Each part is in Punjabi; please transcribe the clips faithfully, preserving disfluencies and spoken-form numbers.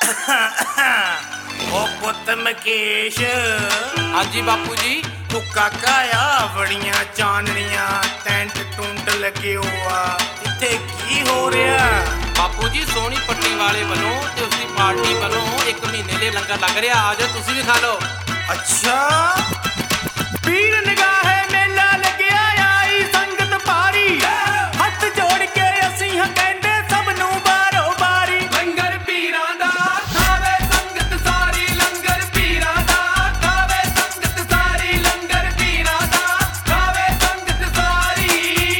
ਉਹ ਪੁੱਤ ਮਕੇਸ਼। ਹਾਂਜੀ ਬਾਪੂ ਜੀ। ਤੂੰ ਕਾਕਾ ਆ ਬੜੀਆਂ ਚਾਨਣੀਆਂ ਟੈਂਟ ਟੁੰਟ ਲੱਗੇ ਹੋ ਆ, ਇੱਥੇ ਕੀ ਹੋ ਰਿਹਾ? ਬਾਪੂ ਜੀ ਸੋਹਣੀ ਪੱਟੀ ਵਾਲੇ ਵੱਲੋਂ ਤੇ ਉਸਦੀ ਪਾਰਟੀ ਵੱਲੋਂ ਇੱਕ ਮਹੀਨੇ ਲਈ ਲੰਗਰ ਲੱਗ ਰਿਹਾ, ਆ ਜਾਓ ਤੁਸੀਂ ਵੀ ਖਾ ਲਓ। ਅੱਛਾ ਪੀਰ ਨਿਗਾਹੇ ਮੇਲਾ ਲੱਗਿਆ ਆਈ ਸੰਗਤ ਭਾਰੀ, ਹੱਥ ਜੋੜ ਕੇ ਅਸੀਂ ਹਾਂ ਕਹਿੰਦੇ ਸਭ ਨੂੰ ਬਾਰੋ ਬਾਰੀ। ਲੰਗਰ ਪੀਰਾਂ ਦਾ ਖਾਵੇ ਸੰਗਤ ਸਾਰੀ, ਲੰਗਰ ਪੀਰਾਂ ਦਾ ਖਾਵੇ ਸੰਗਤ ਸਾਰੀ, ਲੰਗਰ ਪੀਰਾਂ ਦਾ ਖਾਵੇ ਸੰਗਤ ਸਾਰੀ।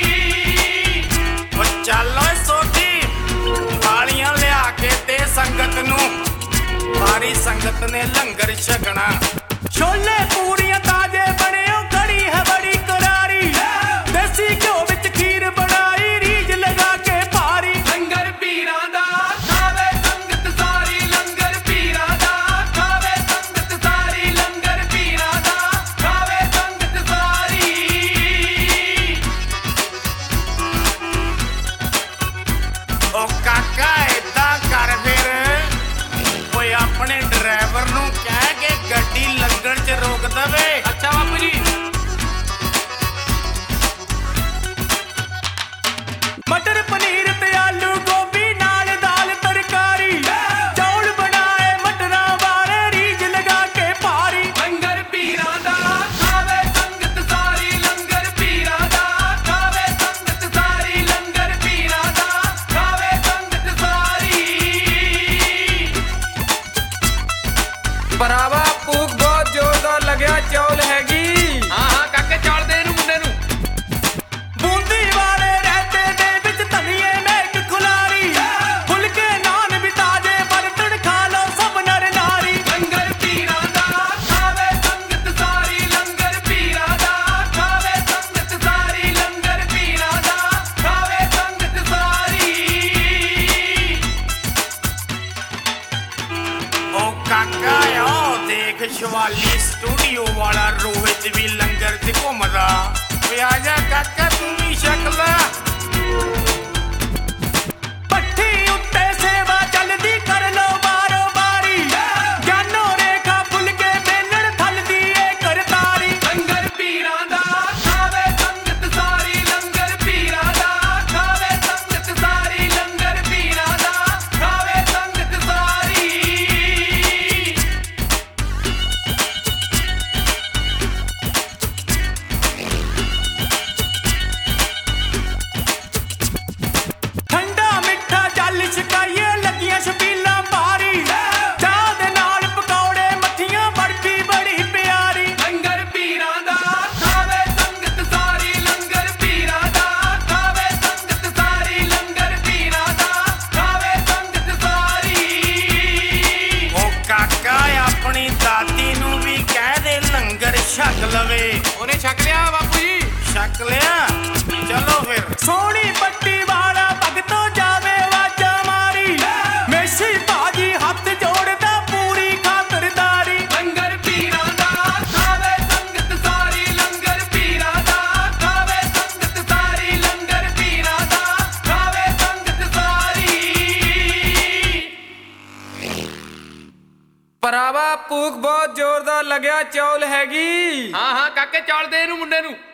ਉਹ ਚੱਲ ਓਏ ਸੋਢੀ ਵਾਲੀਆਂ ਲਿਆ ਕੇ ਤੇ ਸੰਗਤ ਨੂੰ, ਸਾਰੀ ਸੰਗਤ ਨੇ ਲੰਗਰ ਛਕਣਾ। ਛੋਲੇ ਪੂਰੀਆਂ ਤਾਜ਼ੇ ਬਣਿਓ, ਕੜੀ ਹੈ ਬੜੀ ਕਰਾਰੀ, ਦੇਸੀ ਘਿਓ ਵਿੱਚ ਖੀਰ ਬਣਾਈ ਰੀਝ ਲਗਾ ਕੇ ਭਾਰੀ। ਲੰਗਰ ਪੀਰਾਂ ਦਾ ਖਾਵੇ ਸੰਗਤ ਸਾਰੀ, ਲੰਗਰ ਪੀਰਾਂ ਦਾ ਖਾਵੇ ਸੰਗਤ ਸਾਰੀ, ਲੰਗਰ ਪੀਰਾਂ ਦਾ ਖਾਵੇ ਸੰਗਤ ਸਾਰੀ। ਉਹ ਕਾਕਾ ਏਦਾਂ ਕਰ ਫਿਰ, ਓਏ ਆਪਣੇ ਡਰਾਈਵਰ ਨੂੰ ਕਹਿ ਕੇ ਗੱਡੀ ਲੰਗਰ 'ਚ ਰੋਕ ਦਵੇ। ਅੱਛਾ ਬਾਪੂ ਜੀ। ਮਟਰ ਪਨੀਰ ਤੇ ਆਲੂ ਗੋਭੀ ਨਾਲ ਦਾਲ ਤਰਕਾਰੀ, ਚੌਲ ਬਣਾਏ ਮਟਰਾਂ ਵਾਲੇ ਰੀਝ ਲਗਾ ਕੇ ਭਾਰੀ। ਲੰਗਰ ਪੀਰਾਂ ਦਾ ਖਾਵੇ ਸੰਗਤ ਸਾਰੀ, ਲੰਗਰ ਪੀਰਾਂ ਦਾ ਖਾਵੇ ਸੰਗਤ ਸਾਰੀ, ਲੰਗਰ ਪੀਰਾਂ ਦਾ ਖਾਵੇ ਸੰਗਤ ਸਾਰੀ। ਭਰਾਵਾ ਭੂਖ ਬਹੁਤ ਜ਼ੋਰਦਾਰ ਲੱਗਿਆ, ਚੌਲ ਹੈਗੀ? ਹਾਂ ਹਾਂ ਕਾਕੇ ਚੌਲ ਦੇ ਇਹਨੂੰ ਮੁੰਡੇ ਨੂੰ। ਬੂੰਦੀ ਵਾਲੇ ਰਹਿਤੇ ਦੇ ਵਿੱਚ ਧਨੀਏ ਮੇਟ ਖੁਲਾਰੀ, ਫੁਲਕੇ ਨਾਨ ਵੀ ਤਾਜ਼ੇ ਬਰਤਨ ਖਾ ਲਓ ਸਭ ਨਰ ਨਾਰੀ। ਲੰਗਰ ਪੀਰਾਂ ਦਾ ਖਾਵੇ ਸੰਗਤ ਸਾਰੀ, ਲੰਗਰ ਪੀਰਾਂ ਦਾ ਖਾਵੇ ਸੰਗਤ ਸਾਰੀ, ਲੰਗਰ ਪੀਰਾਂ ਦਾ ਖਾਵੇ ਸੰਗਤ ਸਾਰੀ। ਉਹ ਕਾਕਾ ਆ ਦੇਖ ਸ਼ਿਵਾਲੀ ਸਟੂਡੀਓ ਵਾਲਾ ਰੋਹਿਤ ਵੀ ਲੰਗਰ 'ਚ ਘੁੰਮਦਾ, ਵੇ ਆ ਜਾ ਕਾਕਾ ਤੂੰ ਵੀ ਛਕ ਲੈ। ਭੱਠੀ ਉੱਤੇ ਸੇਵਾ ਚੱਲਦੀ ਕਰ ਲੋ ਬਾਰੋ ਬਾਰੀ, ਜਾਨੋ ਰੇਖਾ ਫੁਲਕੇ ਵੇਲਣ ਥਲਦੀ ਏ ਕਰਤਾਰੀ। ਲੰਗਰ ਪੀਰਾਂ ਦਾ ਖਾਵੇ ਸੰਗਤ ਸਾਰੀ, ਲੰਗਰ ਪੀਰਾਂ ਦਾ ਖਾਵੇ ਸੰਗਤ ਸਾਰੀ, ਲੰਗਰ ਪੀਰਾਂ ਦਾ ਖਾਵੇ ਸੰਗਤ ਸਾਰੀ। ਠੰਡਾ ਮਿੱਠਾ ਚੱਲ ਛਕਾਈਏ ਲੱਗੀਆਂ ਛਬੀਲਾਂ ਭਾਰੀ, ਚਾਹ ਦੇ ਨਾਲ ਪਕੌੜੇ ਮੱਠੀਆਂ ਬਰਫੀ ਬੜੀ ਪਿਆਰੀ। ਲੰਗਰ ਪੀਰਾਂ ਦਾ ਖਾਵੇ ਸੰਗਤ ਸਾਰੀ, ਲੰਗਰ ਪੀਰਾਂ ਦਾ ਖਾਵੇ ਸੰਗਤ ਸਾਰੀ, ਲੰਗਰ ਪੀਰਾਂ ਦਾ ਖਾਵੇ ਸੰਗਤ ਸਾਰੀ। ਉਹ ਕਾਕਾ ਆਪਣੀ ਦਾਦੀ ਨੂੰ ਵੀ ਕਹਿ ਦੇ ਲੰਗਰ ਛਕ ਲਵੇ। ਉਹਨੇ ਛਕ ਲਿਆ ਬਾਪੂ ਜੀ। ਛਕ ਲਿਆ, ਚਲੋ ਫਿਰ। ਸੋਹਣੀ ਪੱਟੀ ਵਾਲਾ ਭਗਤੋਂ ਜਾਵੇ ਵਾਜਾ ਮਾਰੀ, ਮੇਸ਼ੀ ਭਾਜੀ ਹੱਥ ਜੋੜਦਾ ਪੂਰੀ ਖਾਤਰਦਾਰੀ। ਲੰਗਰ ਪੀਰਾਂ ਦਾ ਖਾਵੇ ਸੰਗਤ ਸਾਰੀ, ਲੰਗਰ ਪੀਰਾਂ ਦਾ ਖਾਵੇ ਸੰਗਤ ਸਾਰੀ, ਲੰਗਰ ਪੀਰਾਂ ਦਾ ਖਾਵੇ ਸੰਗਤ ਸਾਰੀ। ਭਰਾਵਾ ਭੂਖ ਬਹੁਤ ਜ਼ੋਰਦਾਰ ਲੱਗਿਆ, ਚੌਲ ਹੈਗੀ? ਹਾਂ ਹਾਂ ਕਾਕੇ ਚੌਲ ਦੇ ਇਹਨੂੰ ਮੁੰਡੇ ਨੂੰ।